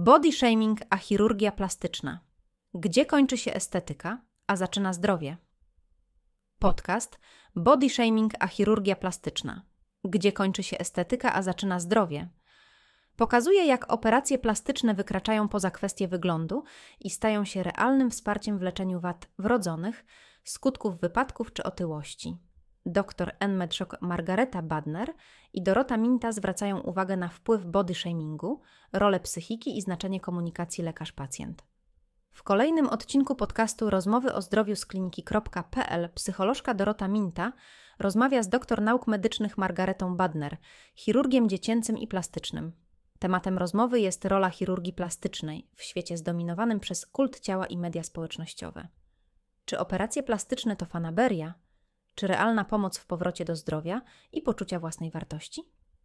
Body shaming a chirurgia plastyczna. Gdzie kończy się estetyka, a zaczyna zdrowie? Podcast Body shaming a chirurgia plastyczna. Gdzie kończy się estetyka, a zaczyna zdrowie? Pokazuje, jak operacje plastyczne wykraczają poza kwestię wyglądu i stają się realnym wsparciem w leczeniu wad wrodzonych, skutków wypadków czy otyłości. Dr NMedShock Margareta Badner i Dorota Minta zwracają uwagę na wpływ body shamingu, rolę psychiki i znaczenie komunikacji lekarz-pacjent. W kolejnym odcinku podcastu Rozmowy o zdrowiu z kliniki.pl psycholożka Dorota Minta rozmawia z doktor nauk medycznych Margaretą Badner, chirurgiem dziecięcym i plastycznym. Tematem rozmowy jest rola chirurgii plastycznej w świecie zdominowanym przez kult ciała i media społecznościowe. Czy operacje plastyczne to fanaberia? Czy realna pomoc w powrocie do zdrowia i poczucia własnej wartości?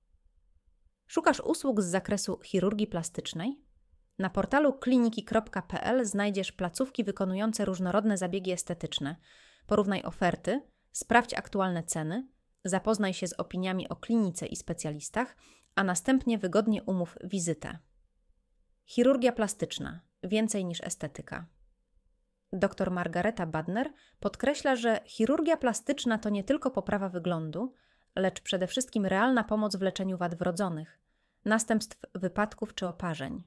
Szukasz usług z zakresu chirurgii plastycznej? Na portalu kliniki.pl znajdziesz placówki wykonujące różnorodne zabiegi estetyczne. Porównaj oferty, sprawdź aktualne ceny, zapoznaj się z opiniami o klinice i specjalistach, a następnie wygodnie umów wizytę. Chirurgia plastyczna. Więcej niż estetyka. Dr Margareta Badner podkreśla, że chirurgia plastyczna to nie tylko poprawa wyglądu, lecz przede wszystkim realna pomoc w leczeniu wad wrodzonych, następstw wypadków czy oparzeń.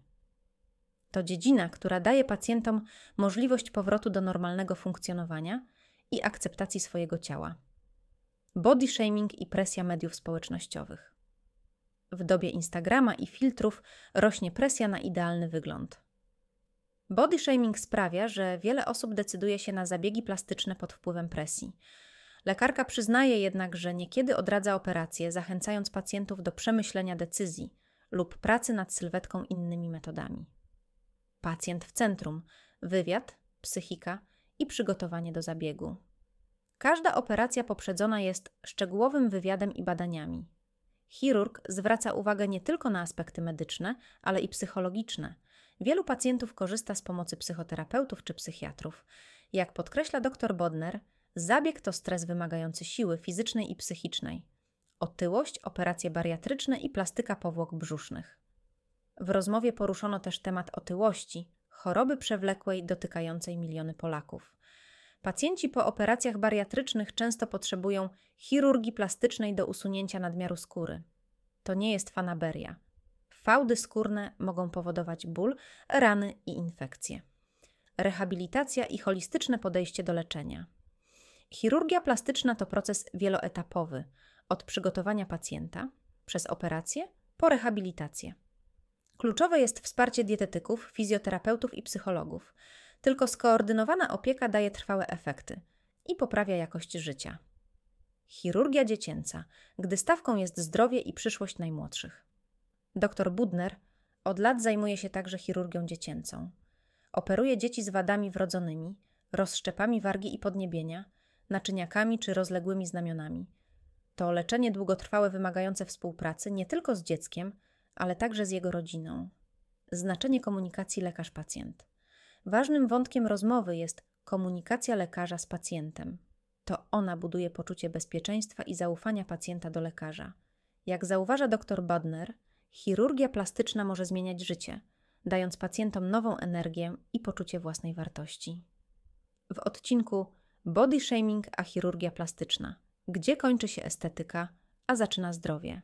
To dziedzina, która daje pacjentom możliwość powrotu do normalnego funkcjonowania i akceptacji swojego ciała. Body shaming i presja mediów społecznościowych. W dobie Instagrama i filtrów rośnie presja na idealny wygląd. Body shaming sprawia, że wiele osób decyduje się na zabiegi plastyczne pod wpływem presji. Lekarka przyznaje jednak, że niekiedy odradza operacje, zachęcając pacjentów do przemyślenia decyzji lub pracy nad sylwetką innymi metodami. Pacjent w centrum, wywiad, psychika i przygotowanie do zabiegu. Każda operacja poprzedzona jest szczegółowym wywiadem i badaniami. Chirurg zwraca uwagę nie tylko na aspekty medyczne, ale i psychologiczne. Wielu pacjentów korzysta z pomocy psychoterapeutów czy psychiatrów. Jak podkreśla dr Badner, zabieg to stres wymagający siły fizycznej i psychicznej. Otyłość, operacje bariatryczne i plastyka powłok brzusznych. W rozmowie poruszono też temat otyłości, choroby przewlekłej dotykającej miliony Polaków. Pacjenci po operacjach bariatrycznych często potrzebują chirurgii plastycznej do usunięcia nadmiaru skóry. To nie jest fanaberia. Fałdy skórne mogą powodować ból, rany i infekcje. Rehabilitacja i holistyczne podejście do leczenia. Chirurgia plastyczna to proces wieloetapowy, od przygotowania pacjenta, przez operację, po rehabilitację. Kluczowe jest wsparcie dietetyków, fizjoterapeutów i psychologów. Tylko skoordynowana opieka daje trwałe efekty i poprawia jakość życia. Chirurgia dziecięca, gdy stawką jest zdrowie i przyszłość najmłodszych. Dr Badner od lat zajmuje się także chirurgią dziecięcą. Operuje dzieci z wadami wrodzonymi, rozszczepami wargi i podniebienia, naczyniakami czy rozległymi znamionami. To leczenie długotrwałe wymagające współpracy nie tylko z dzieckiem, ale także z jego rodziną. Znaczenie komunikacji lekarz-pacjent. Ważnym wątkiem rozmowy jest komunikacja lekarza z pacjentem. To ona buduje poczucie bezpieczeństwa i zaufania pacjenta do lekarza. Jak zauważa dr Badner, chirurgia plastyczna może zmieniać życie, dając pacjentom nową energię i poczucie własnej wartości. W odcinku Body shaming a chirurgia plastyczna. Gdzie kończy się estetyka, a zaczyna zdrowie?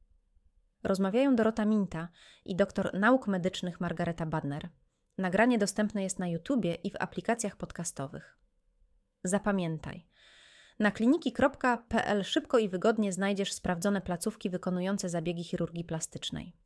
Rozmawiają Dorota Minta i doktor nauk medycznych Margareta Badner. Nagranie dostępne jest na YouTubie i w aplikacjach podcastowych. Zapamiętaj. Na kliniki.pl szybko i wygodnie znajdziesz sprawdzone placówki wykonujące zabiegi chirurgii plastycznej.